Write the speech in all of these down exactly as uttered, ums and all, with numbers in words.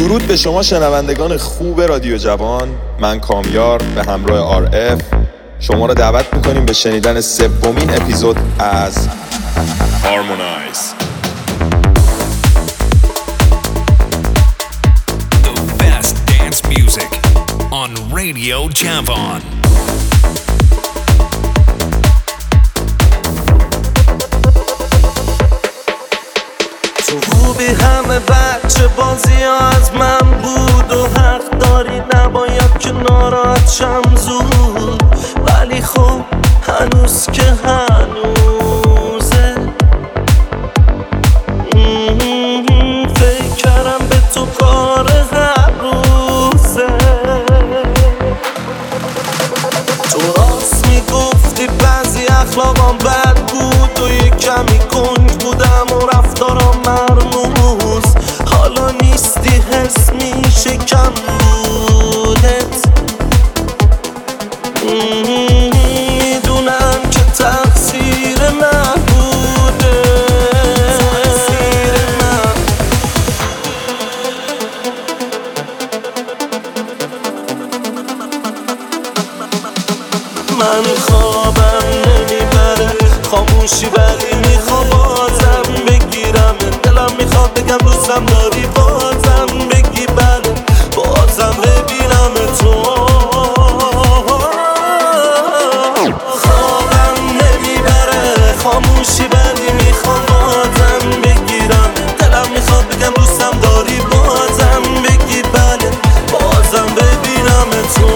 درود به شما شنوندگان خوب رادیو جوان. من کامیار به همراه آر اف شما را دعوت میکنیم به شنیدن سومین اپیزود از هارمونایز. The best dance music on Radio Javan. خوبی همه بچه بازی ها از من بود و حق داری نباید که ناراحت شم زود، ولی خب هنوز که هنوزه فکر کردم به تو کار هر روزه. تو راست میگفتی بعضی اخلاقام بد بود و یه کمی گنگ بودم و رفتارم مرموز. حالا نیستی حس میشه کم بودت. میدونم که تقصیر من بوده، تقصیر من. من خوابم نمیبره، خاموشی ولی میخوام بازم بگیرم. دلم میخواد بگم دوستم داری، بازم بگی بله، بازم ببینم تو. خوابم نمیبره، خاموشی ولی میخوام بازم بگیرم. دلم میخواد بگم دوستم داری، بازم بگی بله، بازم ببینم تو.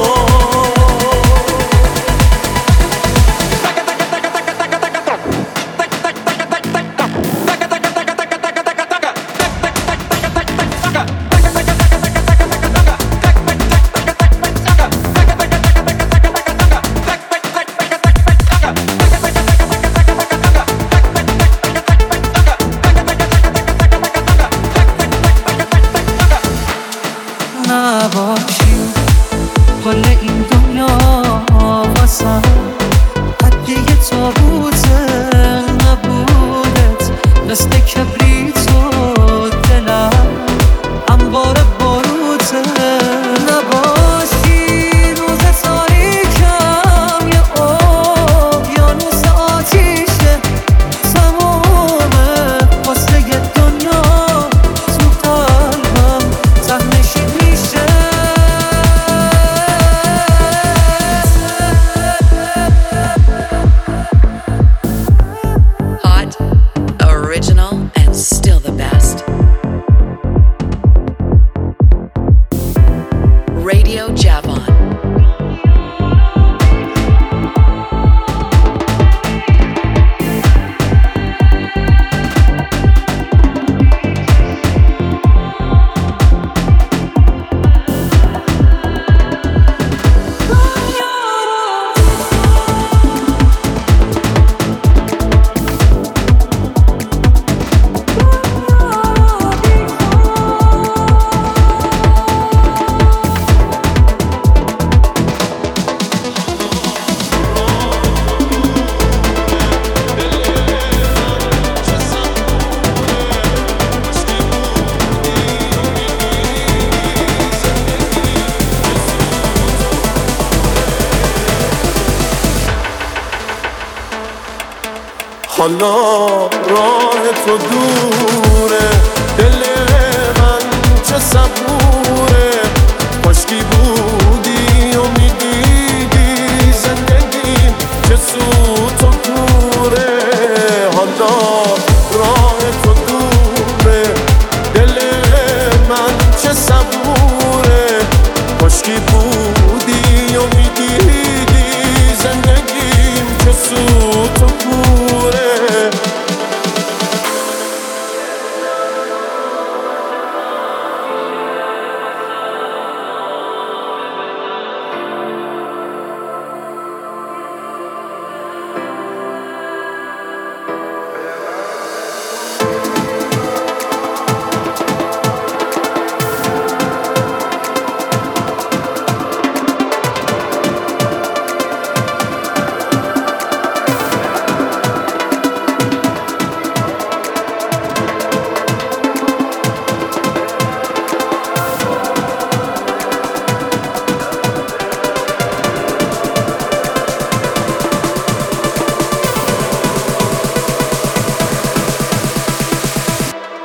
حالا راه تو دوره، دل من چه صبوره. کاشکی بودی و میدیدی زندگیم چه سوت و کوره. حالا راه تو دوره، دل من چه صبوره. کاشکی بودی و میدیدی زندگیم چه سوت و کوره.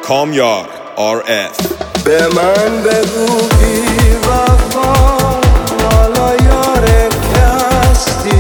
کامیار آر اف. به من بگو بی وفا حالا یار کستی،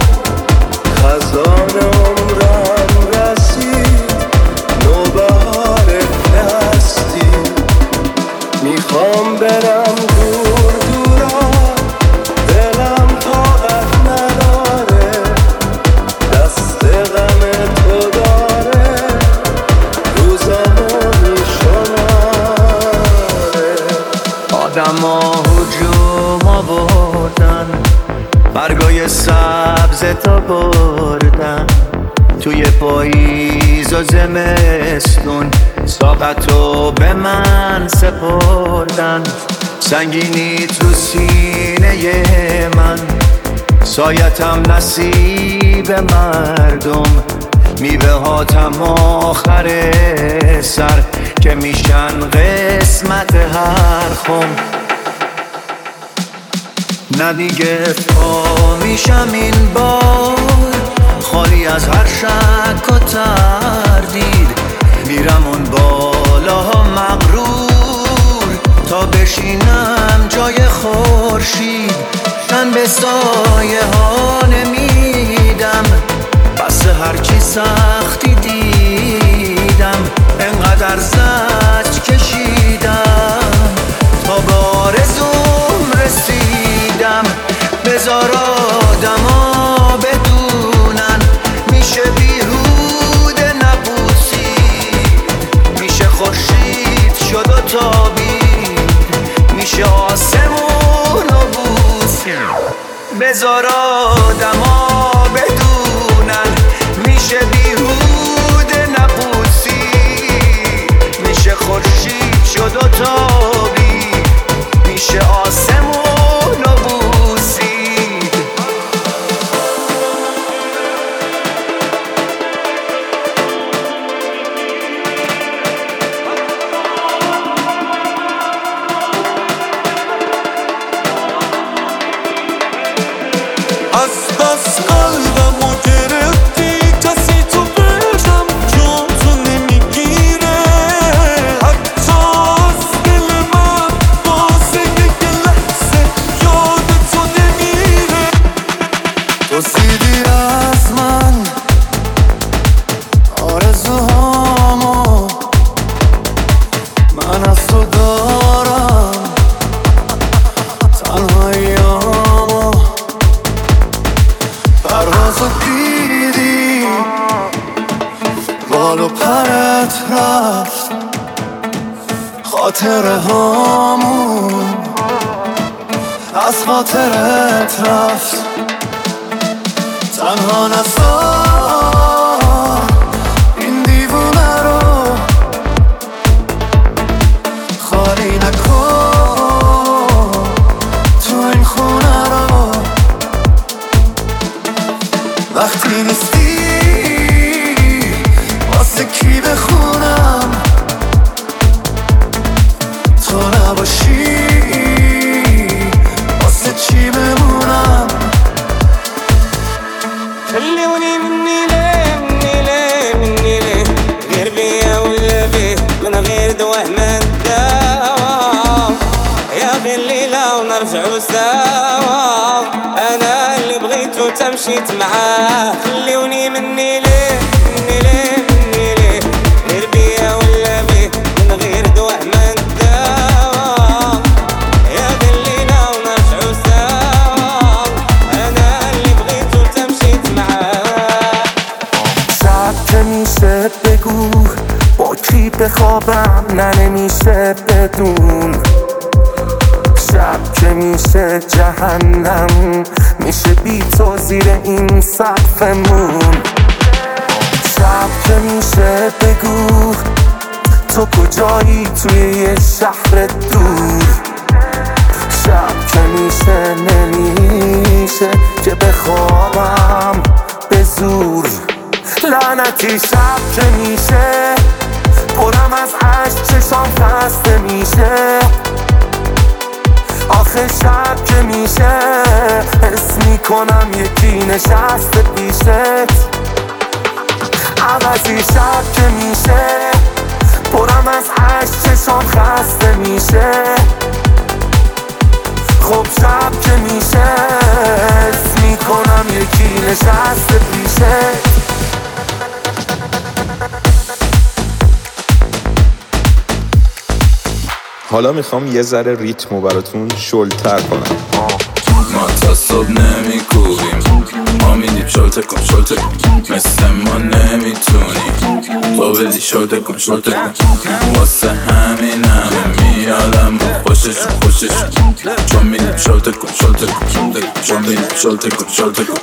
خزان عمرم رسید نوبهار دستی، میخوام برم دور دورا دلم طاقت نداره، دست غم تو داره روزامو میشماره. آدم ها هجوم آوردن برگای سبز تا بردن، توی پاییز و زمستون ساقتو به من سپردن، سنگینیت رو سینه من سایتم نصیب مردم، میوه هاتم آخر سر که میشن قسمت هر خم. نه دیگه پا میشم این بار خالی از هر شک و تردید، میرم اون بالاها مغرور تا بشینم جای خورشید، من به سایه ها نمیدم بس هرچی سختی دیدم، انقدر زجر کشیدم تا به آرزوم رسیدم. بذار آدما بدونن میشه بیهوده نبوسید، میشه خورشید شد و تابید، میشه آسمون و بوسید. بذار آدما بدونن میشه بیهوده نبوسید، میشه خورشید شد و تابید، میشه آسمون و بوسید. از بس قلبمو گرفتی کسی تو بشم جون تو نمیگیره، حتی از دل من بازه یک لحظه یاد تو نمیره. تو سیدی از من آرزوهامو من از تو دارم، تنهاییامو پروازو دیدی بال و پرت رفت، خاطره هامون از خاطرت رفت، تنها نذار این دیوونه رو خالی نکن تو این خونه رو، وقتی نیستی واسه کی بخونم، تو نباشی واسه چی بمونم. خلوني مني ليه مني ليه مني ليه غير بيا ولا بيه من غير دواه ما نداوى، يا اخي الليلة ونرجعو سوا، انا اللي بغيتو تمشيت معاه. خلوني مني ليه مني ليه مني ليه غير بيا ولا بيه من غير دواه ما نداوى، يا اخي الليلة ونرجعو سوا، انا اللي بغيتو تمشيت معاه. شب که میشه بگو با کی بخوابم، نه نمیشه بدون، شب که میشه جهنم میشه بی تو زیر این سقفمون، شب که میشه بگو تو کجایی توی یه شهر دور، شب که میشه نمیشه که بخوابم به زور، لعنتی شب که میشه پرم از عشق چشام خسته میشه، آخه شب که میشه حس میکنم یکی نشسته پیشت، عوضی شب که میشه پرم میرم از عشق چشام خسته میشه. خب شب که میشه حس میکنم یکی نشسته پیشه. حالا میخوام یه ذره ریتمو براتون شلتر کنم. ما تا صبح نمی کوبیم، ما میدیم شلته کن شلته کن، مثل ما نمیتونیم تو بدی شلته کن شلته کن. واسه همین همه میادم با خوششون خوششون، چون میدیم شلته کن شلته کن شلته کن، چون میدیم شلته کن شلته کن.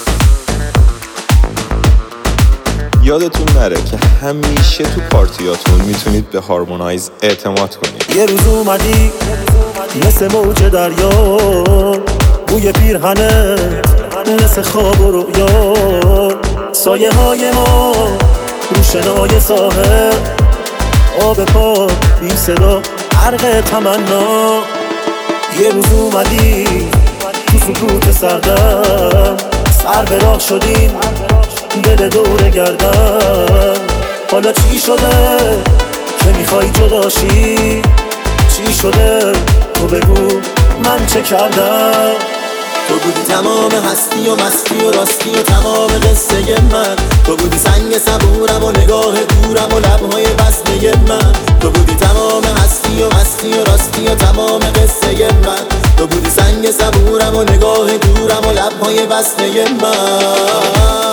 یادتون نره که همیشه تو پارتیاتون میتونید به هارمونایز اعتماد کنید. یه روز اومدی مثل موج دریا، بوی پیرهنه مثل خواب و رویا، سایه های ما روشنای ساحل، آب پا بی صدا غرق تمنا. یه روز اومدی تو سکوت سردم، سر به راه شدیم دل دور گردن. حالا چی شده که میخوای جداشی؟ چی شده تو بگو من چه کردم؟ تو بودی تمام هستی و مستی و راستی و تمام قصه من. تو بودی سنگ صبورم و نگاه دورم و لبهای بسته من. تو بودی تمام هستی و مستی و راستی و تمام قصه من. تو بودی سنگ صبورم و نگاه دورم و لبهای بسته من.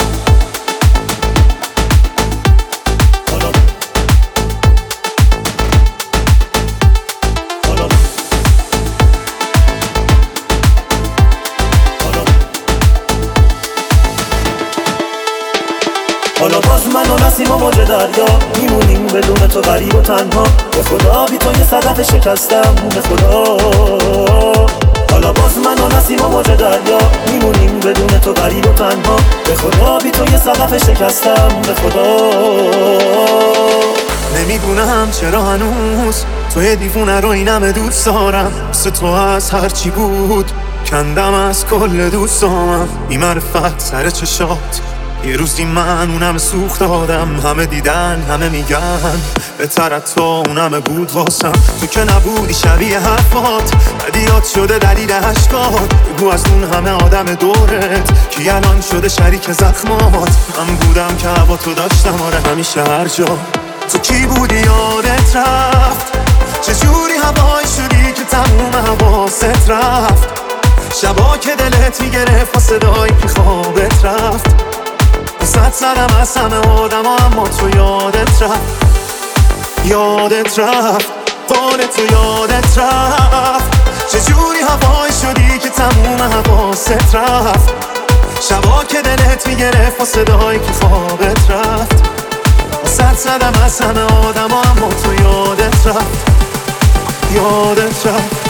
حالا باز من و نسیم و موج دریا میمونیم بدون تو غریب و تنها. به خدا بی تو یه صدف شکستم به خدا. حالا باز من و نسیم و موج دریا میمونیم بدون تو غریب و تنها. به خدا بی تو یه صدف شکستم به خدا. نمیدونم چرا هنوز توی دیوونه رو اینم دوست دارم. مثل تو از هرچی بود کندم از کل دوستامم. بی معرفت سر چشات یه روزی من اونم سوخت دادم. همه دیدن همه میگن بهتر از تو اونم بود واسم. تو که نبودی شبیه حرفات، بدیات شده دلیل عشقات. بگو از اون همه آدم دورت کی الان شده شریک زخمات. من بودم که هوا تو داشتم آره همیشه هر جا. تو کی بودی یادت رفت؟ چجوری هوای شدی که تموم حواست رفت؟ شبا که دلت میگرفت و صدایی که خوابت رفت. صد زدم از همه آدم ها اما تو یادت رفت. یادت رفت قول تو یادت رفت. چجوری هوای شدی که تموم حواست رفت؟ شبا که دلت میگرفت و صدایی که خوابت رفت. صد زدم از همه آدم ها اما تو یادت رفت. یادت رفت.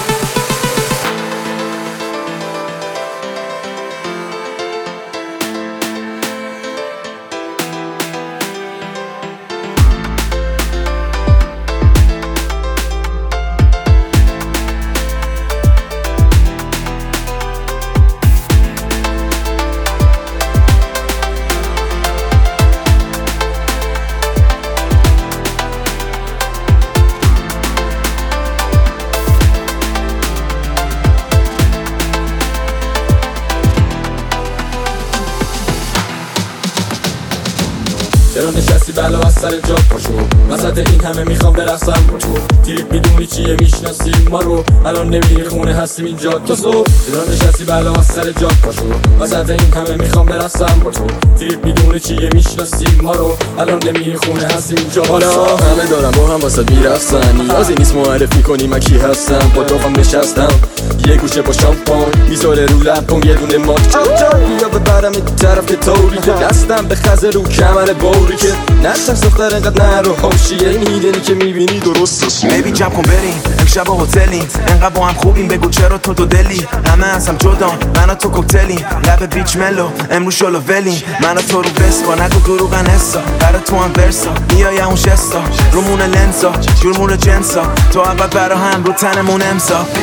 چرا نشستی بلا از سر جا پاشو؟ وسط این همه میخوام برقصم با تو. تریپ میدونی چیه میشناسی ما رو، الان نمیری خونه هستیم اینجا تا صبح. چرا نشستی بلا از سر جا پاشو؟ وسط این همه میخوام برقصم با تو. تریپ میدونی چیه میشناسی ما رو، الان نمیری خونه هستیم اینجا. حالا همه دارم با هم واسه میرقصن، نیازی نیست معرفی کنی من کی هستم. با دوام نشستم یه گوشه با شامپان میذاره رو لبم یه دونه مات. یا ببرم این طرف که طوری که دستم به خزه رو کمر بوری که نشتم دختر انقدر نه رو حاشیه این هیدنی که میبینی درست. بیبی جمع کن بریم امشب هتلیم، انقدر با هم خوبیم بگو چرا تو دو دلی. همه از هم جدا من و تو کوکتلیم، لب بیچ ملو امروز شلو ولیم. من و تو رو بسپا نگو دروغن حسا، برا تو هم ورسا میای اون شستا رومون لنسا جورمون جنسا. تو اول برا هم رو تنمون امسا.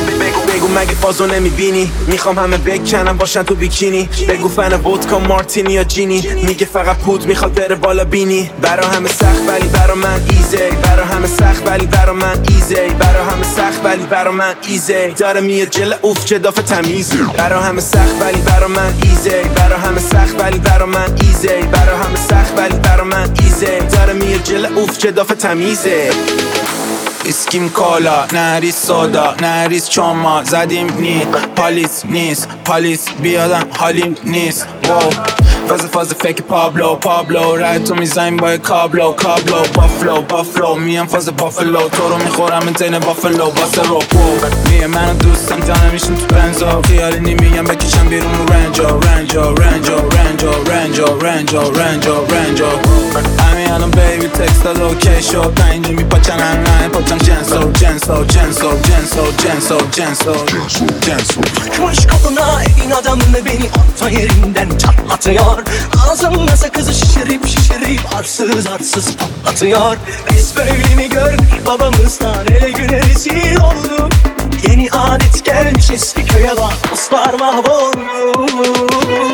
بگو مگه فازو نمیبینی؟ میخوام همه بکنم باشن تو بیکینی. بگو فن ودکا مارتینی یا جینی. میگه فقط پود میخواد بره بالا بینی. برا همه سخت ولی برا من ایزی. برا همه سخت ولی برا من ایزی. برا همه سخت ولی برا من ایزی. داره میاد جل اوف چه دافه تمیزی. برا همه سخت ولی برا من ایزی. برا همه سخت ولی برا من ایزی. برا همه سخت ولی برا من ایزی. داره میاد جل اوف چه دافه تمیزه. اسکیم کالا نریز سودا نریز چما زدیم نی پالیس نیست پالیس بیادم حالیم نیست. واو فاز فاز فک پابلو پابلو رای تو میزنیم با کابلو کابلو بافلو بافلو میام فاز بافلو تو رو میخورم انتین بافلو واسه رو میه منو دوستم تا نمیشن تو بنزا خیالی نمیگم بکشم بیرون رو رنجا رنجا رنجا رنجا رنجا رنجا رنجا رنجا همین الان بیبی تکست داد اوکی شد پنجی میپاچن هم نه پاچن جنسو jensel, jensel, jensel, jensel, jensel, jensel. Kuş kapına evin adamını beni orta yerinden çatlatıyor. Ağzımda sakızı şişirip şişirip arsız arsız patlatıyor. Biz böyle mi gördük babamızdan ele güne rezil olduk. Yeni adet gelmiş eski köye bak dostlar mahvolmuş.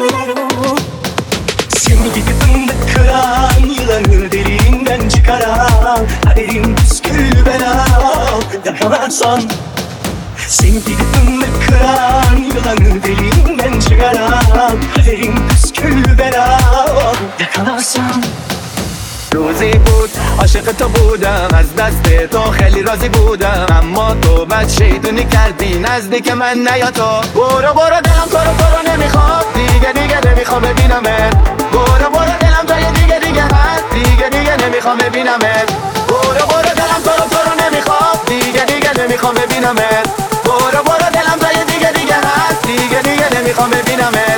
Seni gibi fındık kıran yılanı deliğinden çıkaran kaderin püskül bela yakalarsan. Seni gibi fındık kıran yılanı deliğinden çıkaran kaderin püskül bela yakalarsan. روزی بود عاشق تو بودم از دست تو خیلی راضی بودم اما تو بد شیطونی کردی نزدیک من نیا تو برو برو دلم تو رو تو رو نمیخواد دیگه دیگه نمیخوام ببینمت برو برو دلم توی دیگه دیگه هست دیگه دیگه نمیخوام ببینمت برو برو دلم تو رو تو رو نمیخواد دیگه دیگه نمیخوام ببینمت برو برو دلم توی دیگه دیگه هست دیگه دیگه نمیخوام ببینمت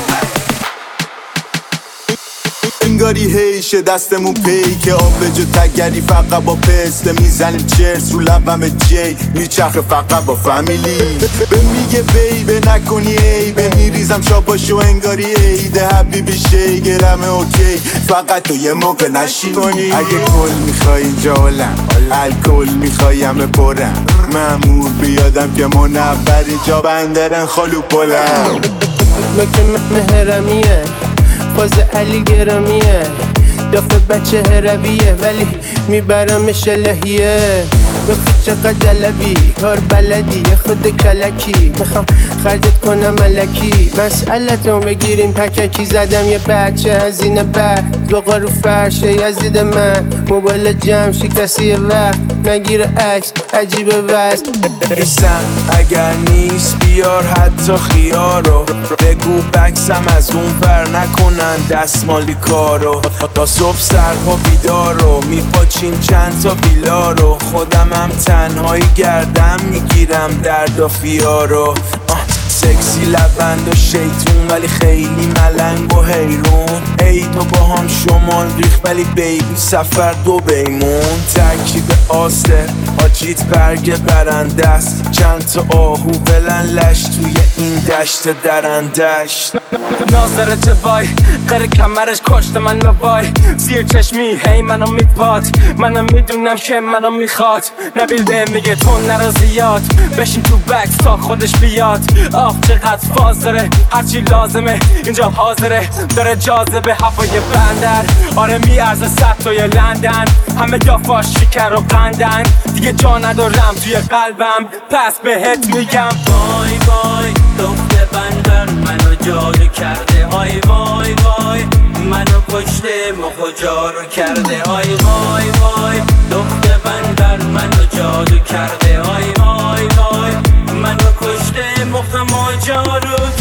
انگاری هیشه دستمون پی که آب به جو تگری فقط با پسته میزنیم چرس رو لبم جی میچخه فقط با فامیلی به میگه بیبه نکنی ای به میریزم شاباشو انگاری ایده حبیبی شی گرمه اوکی فقط تو یه موقع نشی کنی اگه کل میخوای اینجا هلم الکل میخوای همه پرم مامور بیادم که منبر اینجا بندرن خالو پلم مکه مهرمیه فاز علی گرامیه دافه بچه هرویه ولی میبرمش الهیه بخی چقدر جلبی کار بلدی خود کلکی میخوام خرجت کنم ملکی مسئلتون بگیریم پککی زدم یه بچه هزینه بعد دوقا رو فرشه یزید من موبایل جمع شکستی وقت نگیر عکس عجیبه وست ایسم اگر نیست بیار حتی خیارو بگو بکسم از اون بر نکنن دستمالی کارو تا صبح سرپا بیدارو میپاچیم چند تا بیلارو خودم هم تنهایی گردم میگیرم درد و فیارو سکسی لبند و شیطون ولی خیلی ملنگ و حیرون ای تو با هم شمال ریخ ولی بیبی سفر دو بیمون ترکیب آسته آجیت برگ برنده است چند تا آهو بلن لش توی این دشت درندشت ناظرت وای قره کمرش کشت من وای زیر چشمی هی منو میپاد منم میدونم که منو میخواد نبیلده میگه تو نرو زیاد بشین تو بکس تا خودش بیاد آخ چقدر فاز داره هرچی لازمه اینجا حاضره داره جاذبه هوای بندر آره میارزه صد توی لندن همه دافاش شکر و قندن دیگه جا ندارم توی قلبم پس بهت میگم وای وای دخت بندر منو جادو کرده آی وای وای منو کشته مخو جارو کرده آی وای وای دخت بندر منو جادو کرده آی وای وای منو کشته مخ ما جارو